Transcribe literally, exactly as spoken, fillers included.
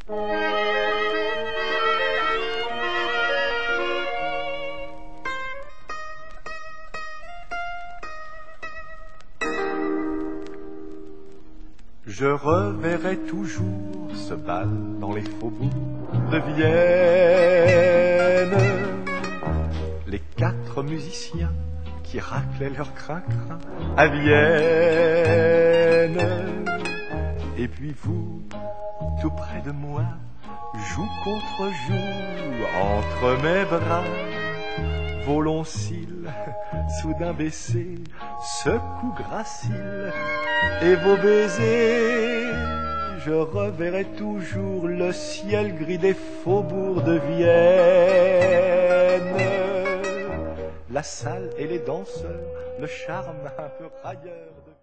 Je reverrai toujours ce bal dans les faubourgs de Vienne. Les quatre musiciens qui raclaient leur crin-crin à Vienne. Et puis vous, tout près de moi, joue contre joue entre mes bras. Vos longs cils, soudain baissés, secouent gracile, et vos baisers, je reverrai toujours le ciel gris des faubourgs de Vienne. La salle et les danseurs, le charme un peu railleur de